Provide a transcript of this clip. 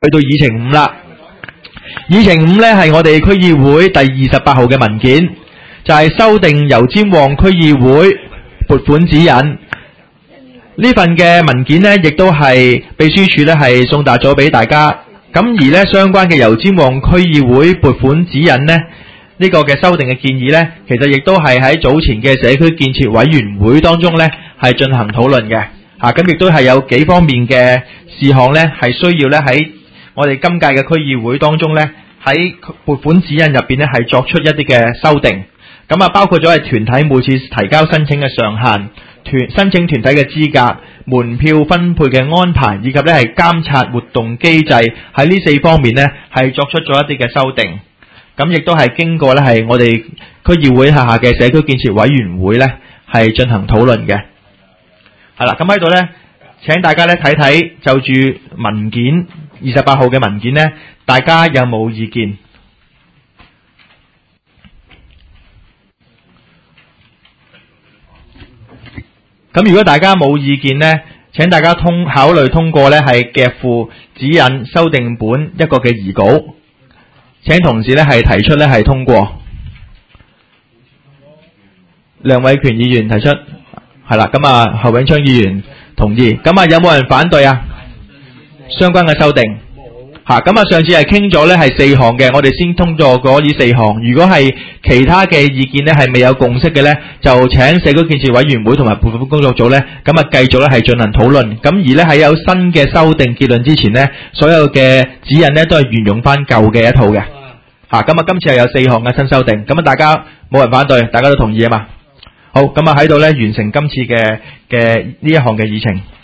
去到議程5啦。議程5呢係我哋區議會第28號嘅文件，就係修訂油尖旺區議會撥款指引。呢份嘅文件呢，亦都係秘書處呢係送達咗俾大家。咁而呢，相關嘅油尖旺區議會撥款指引呢，呢個嘅修訂嘅建議呢，其實亦都係喺早前嘅社區建設委員會當中呢係進行討論嘅。咁亦都係有幾方面嘅事項呢係需要呢喺我哋今屆嘅區議會當中呢，喺撥款指引入邊呢係作出一啲嘅修訂。咁啊，包括咗係團體每次提交申請嘅上限、申請團體嘅資格、門票分配嘅安排，以及呢係監察活動機制，喺呢4方面呢係作出咗一啲嘅修訂。咁亦都係經過呢係我哋區議會下嘅社區建設委員會呢係進行討論嘅。係啦，咁喺度呢，請大家呢睇睇就住文件28號嘅文件呢，大家有冇意見？咁如果大家冇意見呢，請大家考慮通過呢係夾附指引修訂本一個嘅擬稿。請同事呢係提出呢係通過。梁偉權議員提出，係啦，咁啊侯永昌議員同意。咁啊有冇人反對啊？相關嘅修訂。咁啊上次係傾咗呢係4項嘅，我哋先通過嗰呢4項。如果係其他嘅意見呢係未有共識嘅呢，就請社區建設委員會同埋撥款工作組呢，咁啊繼續呢係進行討論。咁而呢喺有新嘅修訂結論之前呢，所有嘅指引呢都係沿用翻舊嘅一套嘅。咁啊今次係有4項嘅新修訂，咁啊大家冇人反對，大家都同意啊嘛。好，咁啊喺度呢完成今次嘅呢一項嘅議程。